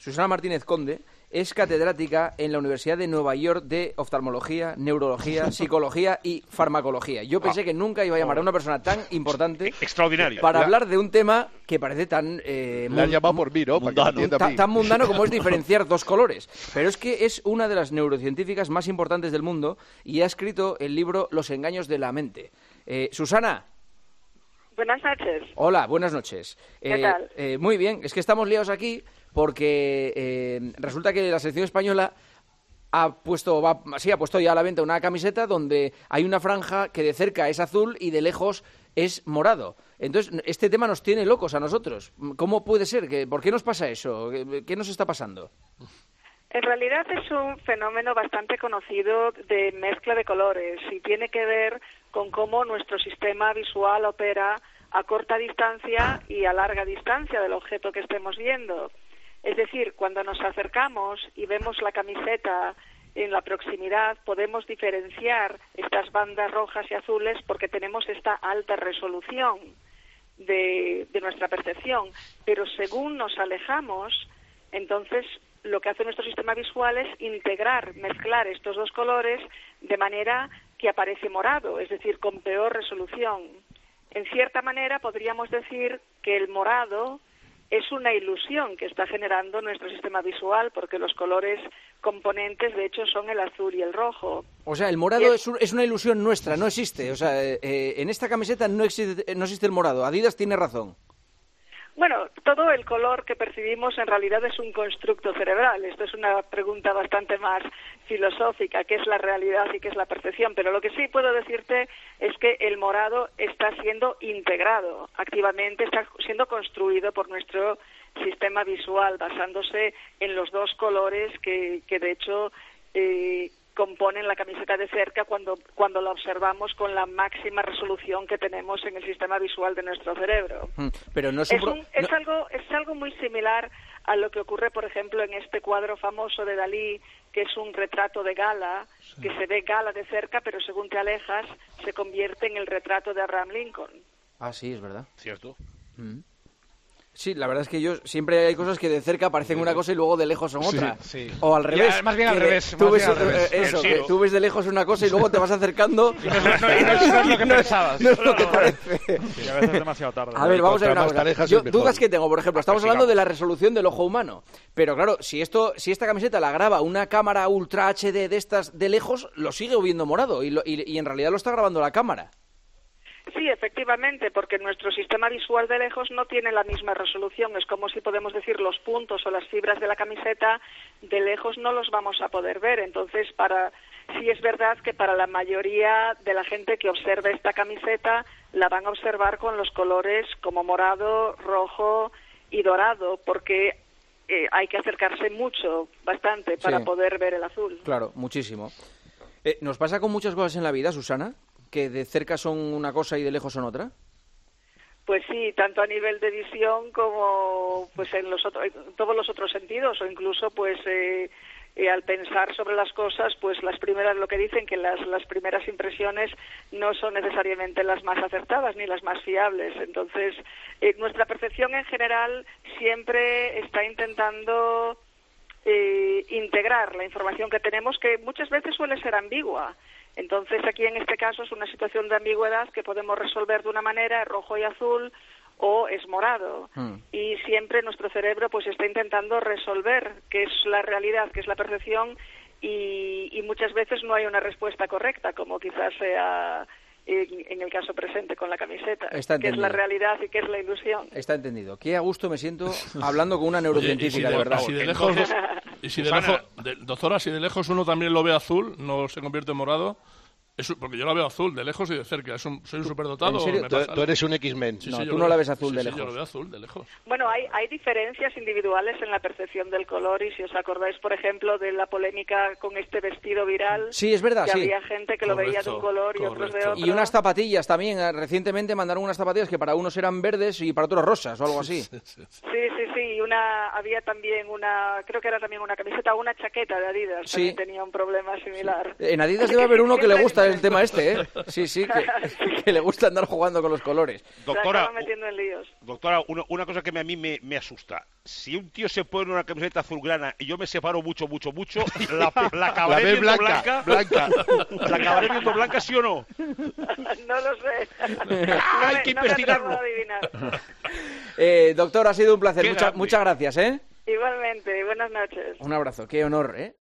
Susana Martínez Conde es catedrática en la Universidad de Nueva York de oftalmología, neurología, psicología y farmacología. Yo pensé que nunca iba a llamar a una persona tan importante extraordinario para hablar de un tema que parece tan la han llamado por mí, ¿no? tan mundano como es diferenciar dos colores. Pero es que es una de las neurocientíficas más importantes del mundo y ha escrito el libro Los engaños de la mente. Susana. Buenas noches. Hola, buenas noches. ¿Qué tal? Muy bien, es que estamos liados aquí porque resulta que la selección española ha puesto ya a la venta una camiseta donde hay una franja que de cerca es azul y de lejos es morado. Entonces, este tema nos tiene locos a nosotros. ¿Cómo puede ser? ¿Por qué nos pasa eso? ¿Qué nos está pasando? En realidad es un fenómeno bastante conocido de mezcla de colores y tiene que ver con cómo nuestro sistema visual opera a corta distancia y a larga distancia del objeto que estemos viendo. Es decir, cuando nos acercamos y vemos la camiseta en la proximidad, podemos diferenciar estas bandas rojas y azules porque tenemos esta alta resolución de nuestra percepción. Pero según nos alejamos, entonces lo que hace nuestro sistema visual es mezclar estos dos colores de manera que aparece morado, es decir, con peor resolución. En cierta manera podríamos decir que el morado es una ilusión que está generando nuestro sistema visual porque los colores componentes de hecho son el azul y el rojo. O sea, el morado es una ilusión nuestra, no existe. O sea, en esta camiseta no existe el morado. Adidas tiene razón. Bueno, todo el color que percibimos en realidad es un constructo cerebral. Esto es una pregunta bastante más filosófica, qué es la realidad y qué es la percepción. Pero lo que sí puedo decirte es que el morado está siendo integrado activamente, está siendo construido por nuestro sistema visual, basándose en los dos colores que de hecho componen la camiseta de cerca cuando la observamos con la máxima resolución que tenemos en el sistema visual de nuestro cerebro. Pero no es algo muy similar a lo que ocurre, por ejemplo, en este cuadro famoso de Dalí, que es un retrato de Gala, que se ve Gala de cerca, pero según te alejas se convierte en el retrato de Abraham Lincoln. Ah, sí, es verdad. Cierto. Sí, la verdad es que siempre hay cosas que de cerca parecen una cosa y luego de lejos son otra. Sí. O al revés. Ya, más bien al revés. Que tú ves de lejos una cosa y luego te vas acercando. No es lo que pensabas. No es lo que parece. Y a veces es demasiado tarde. A ver, vamos a ver una cosa. Dudas que tengo, por ejemplo, estamos hablando de la resolución del ojo humano. Pero claro, si esta camiseta la graba una cámara Ultra HD de estas de lejos, lo sigue viendo morado y en realidad lo está grabando la cámara. Sí, efectivamente, porque nuestro sistema visual de lejos no tiene la misma resolución. Es como si podemos decir los puntos o las fibras de la camiseta de lejos no los vamos a poder ver. Entonces, sí es verdad que para la mayoría de la gente que observe esta camiseta la van a observar con los colores como morado, rojo y dorado, porque hay que acercarse bastante, para poder ver el azul. Claro, muchísimo. ¿Nos pasa con muchas cosas en la vida, Susana? ¿Que de cerca son una cosa y de lejos son otra? Pues sí, tanto a nivel de visión como pues en todos los otros sentidos, o incluso pues al pensar sobre las cosas, pues lo que dicen que las primeras impresiones no son necesariamente las más acertadas ni las más fiables. Entonces, nuestra percepción en general siempre está intentando integrar la información que tenemos, que muchas veces suele ser ambigua. Entonces, aquí en este caso es una situación de ambigüedad que podemos resolver de una manera, rojo y azul, o es morado. Y siempre nuestro cerebro pues está intentando resolver qué es la realidad, qué es la percepción, y muchas veces no hay una respuesta correcta, como quizás sea en el caso presente con la camiseta. Qué es la realidad y qué es la ilusión. Está entendido. Qué a gusto me siento hablando con una neurocientífica, de verdad. Doctora, si de lejos uno también lo ve azul, no se convierte en morado. Porque yo la veo azul, de lejos y de cerca. ¿Soy un superdotado? ¿En serio? Tú eres un X-Men. Sí, tú no la ves azul de lejos. Sí, yo lo veo azul de lejos. Bueno, hay diferencias individuales en la percepción del color, y si os acordáis, por ejemplo, de la polémica con este vestido viral... Sí, es verdad, que había gente que lo veía de un color y otros de otro. Y unas zapatillas también. Recientemente mandaron unas zapatillas que para unos eran verdes y para otros rosas o algo así. Sí. Y había también creo que era también una camiseta o una chaqueta de Adidas. Sí. También tenía un problema similar. En Adidas debe haber uno que le gusta el tema este, ¿eh? Sí, que le gusta andar jugando con los colores. Doctora, metiendo en líos. Doctora, una cosa que a mí me asusta. si un tío se pone una camiseta azulgrana y yo me separo mucho, la acabaré ves viendo blanca. ¿La acabaré viendo blanca, sí o no? No lo sé. Hay que investigarlo. No me atrevo a adivinar. Doctor, ha sido un placer. Qué grande. Muchas gracias, ¿eh? Igualmente, buenas noches. Un abrazo. Qué honor, ¿eh?